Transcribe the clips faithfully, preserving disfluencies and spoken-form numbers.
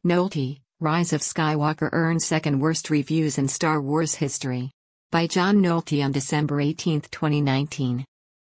Nolte, Rise of Skywalker earned second worst reviews in Star Wars history. By John Nolte on December eighteenth twenty nineteen.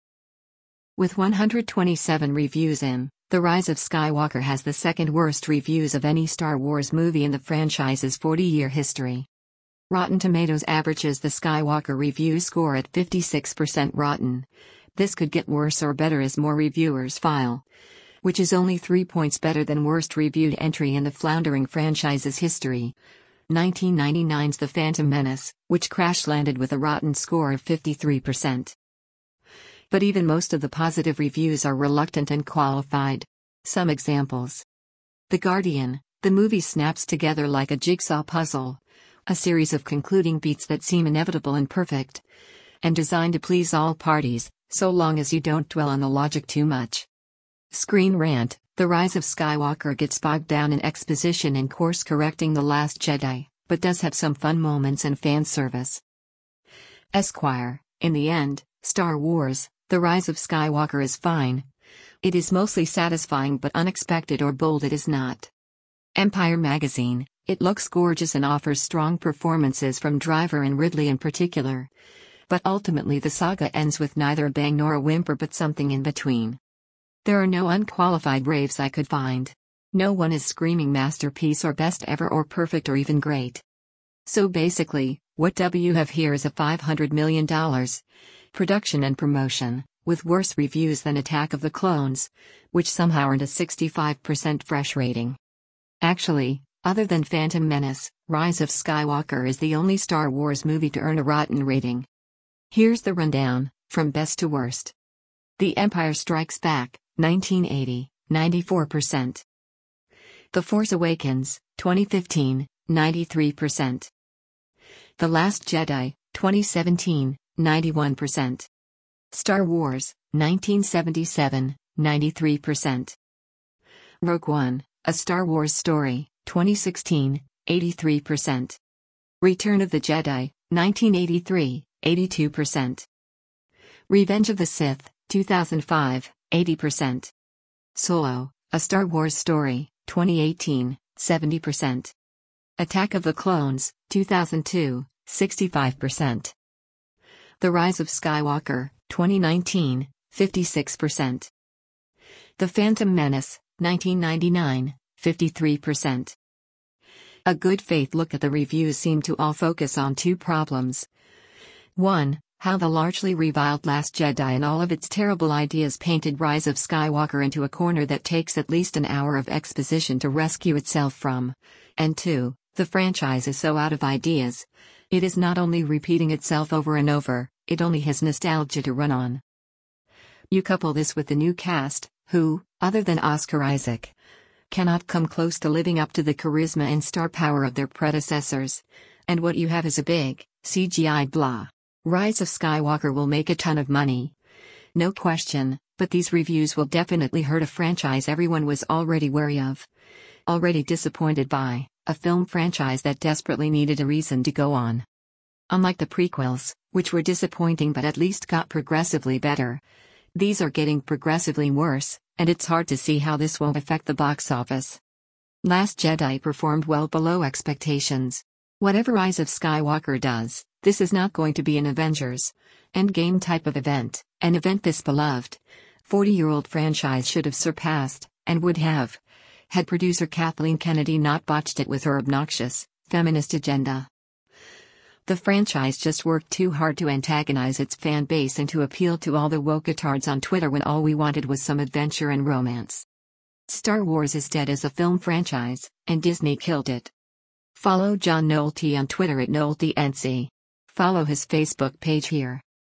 With one hundred twenty-seven reviews in, The Rise of Skywalker has the second worst reviews of any Star Wars movie in the franchise's forty-year history. Rotten Tomatoes averages the Skywalker review score at fifty-six percent rotten. This could get worse or better as more reviewers file, which is only three points better than worst reviewed entry in the floundering franchise's history. nineteen ninety-nine's The Phantom Menace, which crash-landed with a rotten score of fifty-three percent. But even most of the positive reviews are reluctant and qualified. Some examples. The Guardian, the movie snaps together like a jigsaw puzzle. A series of concluding beats that seem inevitable and perfect. And designed to please all parties, so long as you don't dwell on the logic too much. Screen Rant, The Rise of Skywalker gets bogged down in exposition and course-correcting The Last Jedi, but does have some fun moments and fan service. Esquire, in the end, Star Wars, The Rise of Skywalker is fine. It is mostly satisfying but unexpected or bold it is not. Empire Magazine, it looks gorgeous and offers strong performances from Driver and Ridley in particular. But ultimately the saga ends with neither a bang nor a whimper but something in between. There are no unqualified raves I could find. No one is screaming masterpiece or best ever or perfect or even great. So basically, what we have here is a five hundred million dollars production and promotion, with worse reviews than Attack of the Clones, which somehow earned a sixty-five percent fresh rating. Actually, other than Phantom Menace, Rise of Skywalker is the only Star Wars movie to earn a rotten rating. Here's the rundown, from best to worst. The Empire Strikes Back, nineteen eighty, ninety-four percent. The Force Awakens, twenty fifteen, ninety-three percent. The Last Jedi, twenty seventeen, ninety-one percent. Star Wars, nineteen seventy-seven, ninety-three percent. Rogue One, A Star Wars Story, twenty sixteen, eighty-three percent. Return of the Jedi, nineteen eighty-three, eighty-two percent. Revenge of the Sith, two thousand five, eighty percent. Solo, A Star Wars Story, twenty eighteen, seventy percent. Attack of the Clones, two thousand two, sixty-five percent. The Rise of Skywalker, twenty nineteen, fifty-six percent. The Phantom Menace, nineteen ninety-nine, fifty-three percent. A good faith look at the reviews seem to all focus on two problems. one. How the largely reviled Last Jedi and all of its terrible ideas painted Rise of Skywalker into a corner that takes at least an hour of exposition to rescue itself from. And two. The franchise is so out of ideas. It is not only repeating itself over and over, it only has nostalgia to run on. You couple this with the new cast, who, other than Oscar Isaac, cannot come close to living up to the charisma and star power of their predecessors, and what you have is a big, C G I'd blah. Rise of Skywalker will make a ton of money. No question, but these reviews will definitely hurt a franchise everyone was already wary of. Already disappointed by, a film franchise that desperately needed a reason to go on. Unlike the prequels, which were disappointing but at least got progressively better, these are getting progressively worse, and it's hard to see how this won't affect the box office. Last Jedi performed well below expectations. Whatever Rise of Skywalker does, this is not going to be an Avengers Endgame type of event, an event this beloved, forty-year-old franchise should have surpassed, and would have, had producer Kathleen Kennedy not botched it with her obnoxious, feminist agenda. The franchise just worked too hard to antagonize its fan base and to appeal to all the woketards on Twitter when all we wanted was some adventure and romance. Star Wars is dead as a film franchise, and Disney killed it. Follow John Nolte on Twitter at NolteNC. Follow his Facebook page here.